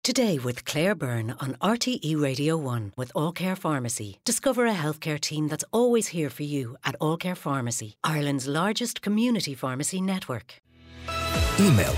Today with Claire Byrne on RTE Radio 1 with All Care Pharmacy. Discover a healthcare team that's always here for you at All Care Pharmacy, Ireland's largest community pharmacy network. Email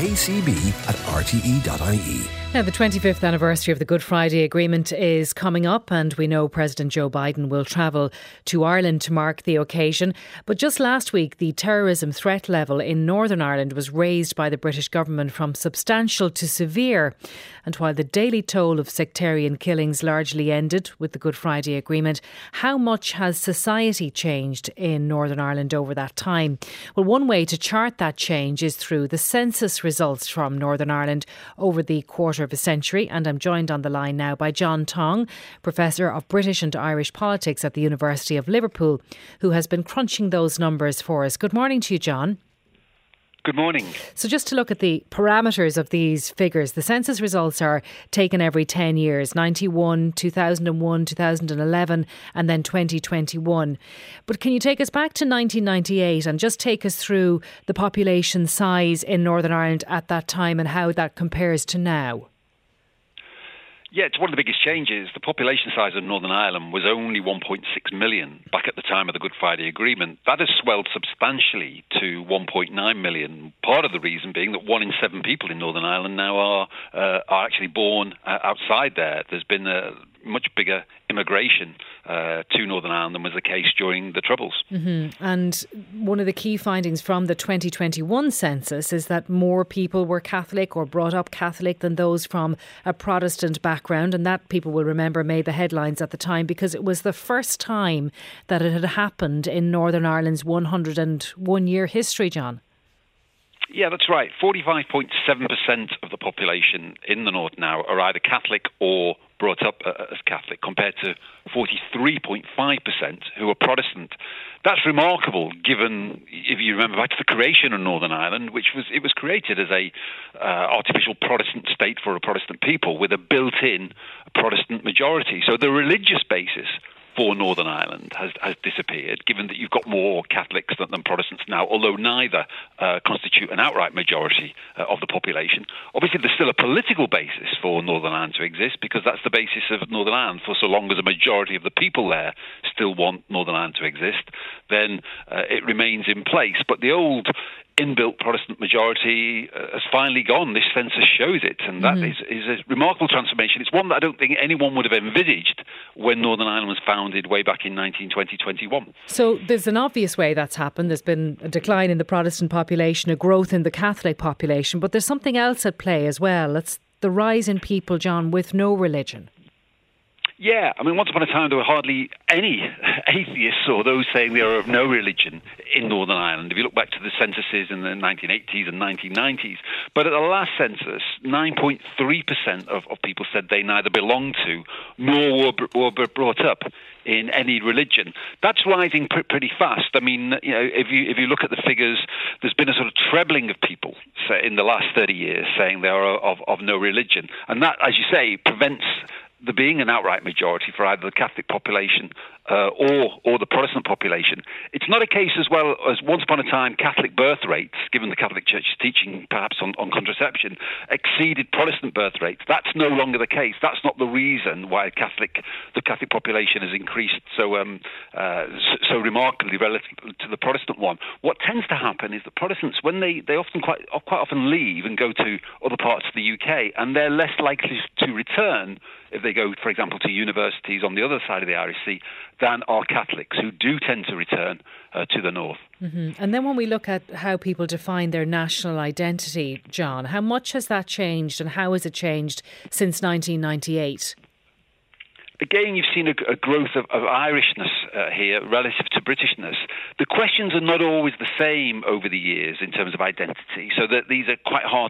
todayscb@rte.ie. Now, the 25th anniversary of the Good Friday Agreement is coming up, and we know President Joe Biden will travel to Ireland to mark the occasion. But just last week, the terrorism threat level in Northern Ireland was raised by the British government from substantial to severe. And while the daily toll of sectarian killings largely ended with the Good Friday Agreement, how much has society changed in Northern Ireland over that time? Well, one way to chart that change is through the census results from Northern Ireland over the quarter of a century, and I'm joined on the line now by John Tong, Professor of British and Irish Politics at the University of Liverpool, who has been crunching those numbers for us. Good morning to you, John. Good morning. So just to look at the parameters of these figures, the census results are taken every 10 years, 91, 2001, 2011 and then 2021. But can you take us back to 1998 and just take us through the population size in Northern Ireland at that time and how that compares to now? Yeah, it's one of the biggest changes. The population size of Northern Ireland was only 1.6 million back at the time of the Good Friday Agreement. That has swelled substantially to 1.9 million. Part of the reason being that 1 in 7 people in Northern Ireland now are actually born outside there. There's been a much bigger immigration to Northern Ireland than was the case during the Troubles. Mm-hmm. And one of the key findings from the 2021 census is that more people were Catholic or brought up Catholic than those from a Protestant background, and that, people will remember, made the headlines at the time because it was the first time that it had happened in Northern Ireland's 101-year history, John. Yeah, that's right. 45.7% of the population in the north now are either Catholic or brought up as Catholic, compared to 43.5% who are Protestant. That's remarkable, given, if you remember back to the creation of Northern Ireland, which was created as a artificial Protestant state for a Protestant people with a built-in Protestant majority. So the religious basis for Northern Ireland has disappeared, given that you've got more Catholics than Protestants now, although neither constitute an outright majority of the population. Obviously, there's still a political basis for Northern Ireland to exist, because that's the basis of Northern Ireland. For so long as a majority of the people there still want Northern Ireland to exist, then it remains in place. But the old inbuilt Protestant majority has finally gone. This census shows it, and that is a remarkable transformation. It's one that I don't think anyone would have envisaged when Northern Ireland was founded way back in 1920-21. So there's an obvious way that's happened. There's been a decline in the Protestant population, a growth in the Catholic population, but there's something else at play as well. It's the rise in people, John, with no religion. Yeah, I mean, once upon a time there were hardly any atheists or those saying they are of no religion in Northern Ireland. If you look back to the censuses in the 1980s and 1990s. But at the last census, 9.3% of people said they neither belonged to nor were brought up in any religion. That's rising pretty fast. I mean, you know, if you look at the figures, there's been a sort of trebling of people in the last 30 years saying they are of no religion. And that, as you say, prevents there being an outright majority for either the Catholic population or the Protestant population. It's not a case as well as once upon a time Catholic birth rates, given the Catholic Church's teaching perhaps on contraception, exceeded Protestant birth rates. That's no longer the case. That's not the reason why the Catholic population has increased so remarkably relative to the Protestant one. What tends to happen is that Protestants, when they often quite often leave and go to other parts of the UK, and they're less likely to return if they go, for example, to universities on the other side of the Irish Sea, than are Catholics, who do tend to return to the north. Mm-hmm. And then when we look at how people define their national identity, John, how much has that changed and how has it changed since 1998? Again, you've seen a growth of Irishness here relative to Britishness. The questions are not always the same over the years in terms of identity, so that these are quite hard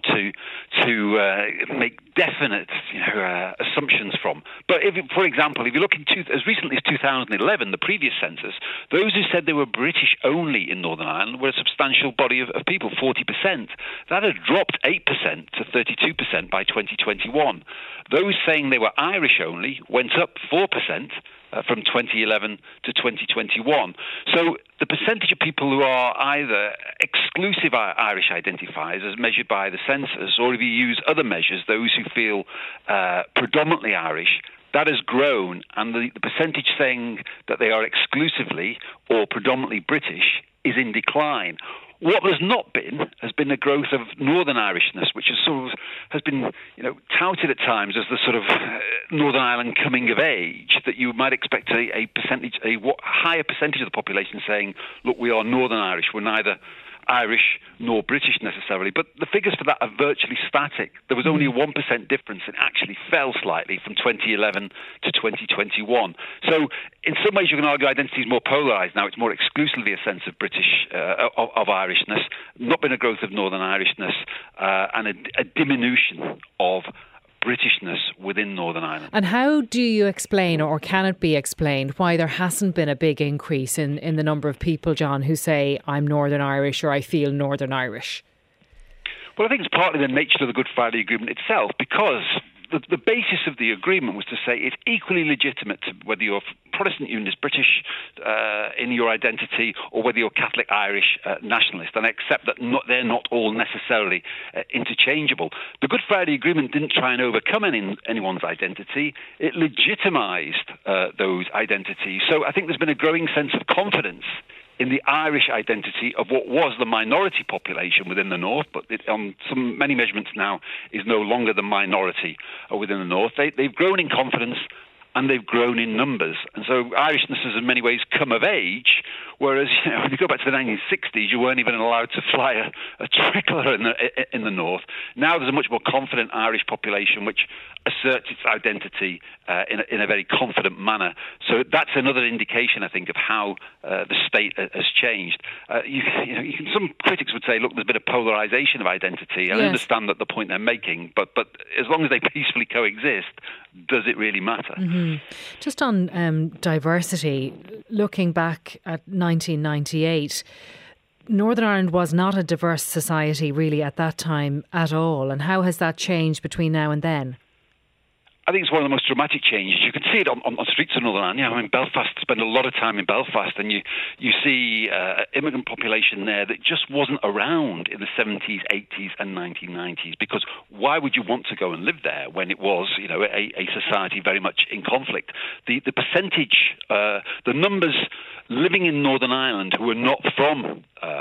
to make definite assumptions from. But for example, if you look as recently as 2011, the previous census, those who said they were British only in Northern Ireland were a substantial body of people, 40%. That had dropped 8% to 32% by 2021. Those saying they were Irish only went up 4% from 2011 to 2021. So the percentage of people who are either exclusive Irish identifiers as measured by the census, or if you use other measures, those who feel predominantly Irish, that has grown, and the percentage saying that they are exclusively or predominantly British is in decline. What has not been has been the growth of Northern Irishness, which has been touted at times as the sort of Northern Ireland coming of age, that you might expect a higher percentage of the population saying, look, we are Northern Irish, we're neither Irish nor British necessarily, but the figures for that are virtually static. There was only a 1% difference. It actually fell slightly from 2011 to 2021. So in some ways you can argue identity is more polarised now. It's more exclusively a sense of British, of Irishness, not been a growth of Northern Irishness, and a diminution of Britishness within Northern Ireland. And how do you explain, or can it be explained, why there hasn't been a big increase in the number of people, John, who say I'm Northern Irish or I feel Northern Irish? Well, I think it's partly the nature of the Good Friday Agreement itself, because the basis of the agreement was to say it's equally legitimate to whether you're Protestant Unionist, British in your identity, or whether you're Catholic Irish nationalist, and I accept that they're not all necessarily interchangeable. The Good Friday Agreement didn't try and overcome anyone's identity. It legitimised those identities. So I think there's been a growing sense of confidence in the Irish identity of what was the minority population within the North, but on many measurements now is no longer the minority within the North. They've grown in confidence and they've grown in numbers. And so Irishness has in many ways come of age, whereas when you go back to the 1960s, you weren't even allowed to fly a tricolor in the North. Now there's a much more confident Irish population which asserts its identity in a very confident manner. So that's another indication, I think, of how the state has changed. Some critics would say, look, there's been a polarisation of identity. I understand that the point they're making, but as long as they peacefully coexist, does it really matter? Mm-hmm. Just on diversity, looking back at 1998, Northern Ireland was not a diverse society really at that time at all. And how has that changed between now and then? I think it's one of the most dramatic changes. You can see it on streets of Northern Ireland. I'm in Belfast, spend a lot of time in Belfast, and you see immigrant population there that just wasn't around in the 70s, 80s and 1990s, because why would you want to go and live there when it was a society very much in conflict? The percentage, the numbers living in Northern Ireland who were not from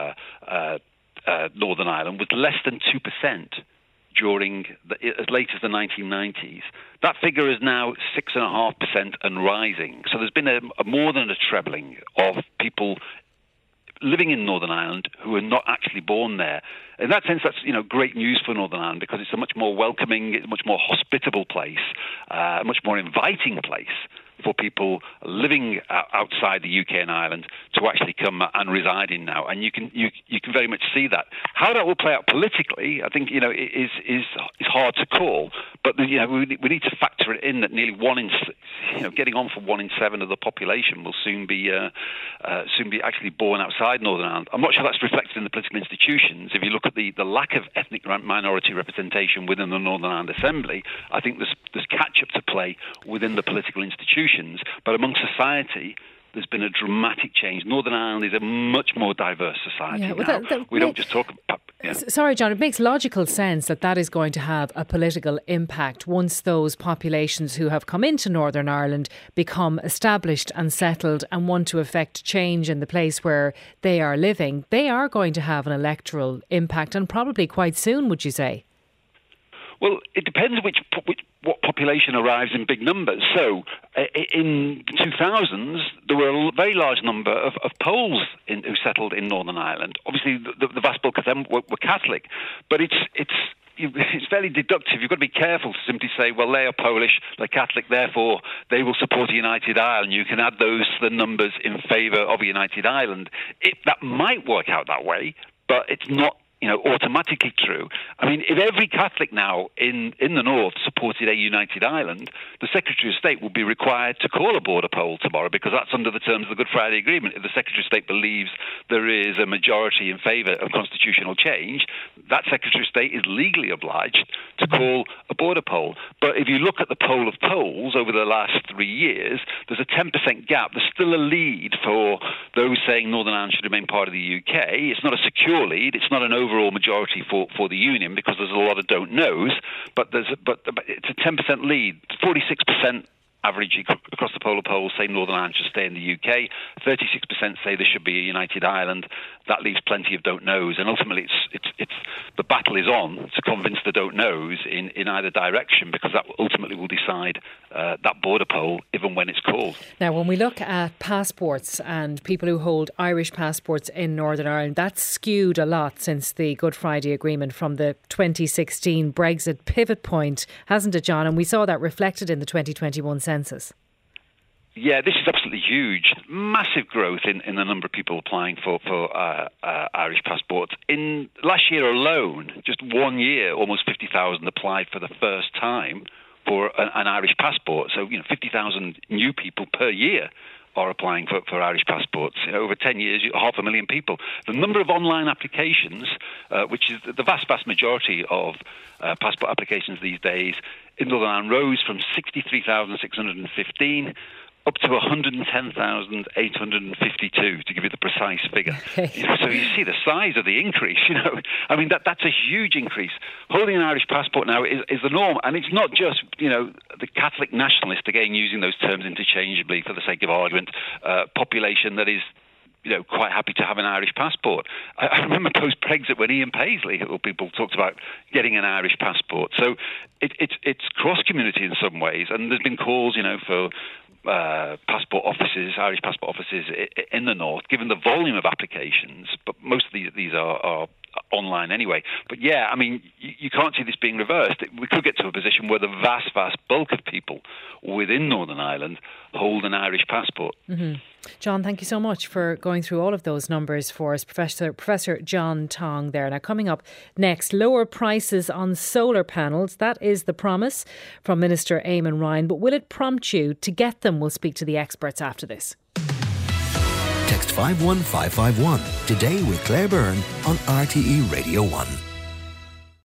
Northern Ireland was less than 2%. During as late as the 1990s. That figure is now 6.5% and rising. So there's been a more than a trebling of people living in Northern Ireland who are not actually born there. In that sense, that's great news for Northern Ireland, because it's a much more welcoming, it's a much more hospitable place, a much more inviting place for people living outside the UK and Ireland to actually come and reside in now, and you can very much see that. How that will play out politically, I think is hard to call. But we need to factor it in that nearly getting on for 1 in 7 of the population will soon be actually born outside Northern Ireland. I'm not sure that's reflected in the political institutions. If you look at the lack of ethnic minority representation within the Northern Ireland Assembly, I think there's catch-up to play within the political institutions. But among society, there's been a dramatic change. Northern Ireland is a much more diverse society now. We don't just talk about... Yeah. Sorry, John, it makes logical sense that is going to have a political impact once those populations who have come into Northern Ireland become established and settled and want to affect change in the place where they are living. They are going to have an electoral impact, and probably quite soon, would you say? Well, it depends what population arrives in big numbers. So in the 2000s, there were a very large number of Poles who settled in Northern Ireland. Obviously, the vast bulk of them were Catholic, but it's fairly deductive. You've got to be careful to simply say, well, they are Polish, they're Catholic, therefore they will support a united Ireland. You can add those to the numbers in favour of a united Ireland. That might work out that way, but it's not automatically true. I mean, if every Catholic now in the north supported a united Ireland, the Secretary of State would be required to call a border poll tomorrow, because that's under the terms of the Good Friday Agreement. If the Secretary of State believes there is a majority in favour of constitutional change, that Secretary of State is legally obliged to call a border poll. But if you look at the poll of polls over the last 3 years, there's a 10% gap. There's still a lead for those saying Northern Ireland should remain part of the UK. It's not a secure lead. It's not an overall majority for the Union, because there's a lot of don't knows. But it's a 10% lead. 46% average across the poll of polls say Northern Ireland should stay in the UK. 36% say there should be a united Ireland. That leaves plenty of don't knows, and ultimately it's the battle is on to convince the don't knows in either direction, because that ultimately will decide that border poll, even when it's called. Now, when we look at passports and people who hold Irish passports in Northern Ireland, that's skewed a lot since the Good Friday Agreement from the 2016 Brexit pivot point, hasn't it, John? And we saw that reflected in the 2021 census. Yeah, this is absolutely huge. Massive growth in the number of people applying for Irish passports. In last year alone, just 1 year, almost 50,000 applied for the first time for an Irish passport. So, 50,000 new people per year are applying for Irish passports. Over 10 years, 500,000 people. The number of online applications, which is the vast majority of passport applications these days, in Northern Ireland rose from 63,615 up to 110,852, to give you the precise figure. Okay. So you see the size of the increase. I mean, that's a huge increase. Holding an Irish passport now is the norm, and it's not just the Catholic nationalist, again using those terms interchangeably for the sake of argument, population that is quite happy to have an Irish passport. I remember post-Brexit when Ian Paisley, people talked about getting an Irish passport. So it's cross-community in some ways, and there's been calls, for passport offices, Irish passport offices in the north, given the volume of applications, but most of these are online anyway. But yeah, I mean, you can't see this being reversed. We could get to a position where the vast bulk of people within Northern Ireland hold an Irish passport. Mm-hmm. John, thank you so much for going through all of those numbers for us. Professor John Tong there. Now, coming up next, lower prices on solar panels. That is the promise from Minister Eamon Ryan. But will it prompt you to get them? We'll speak to the experts after this. Text 51551 today with Claire Byrne on RTE Radio 1.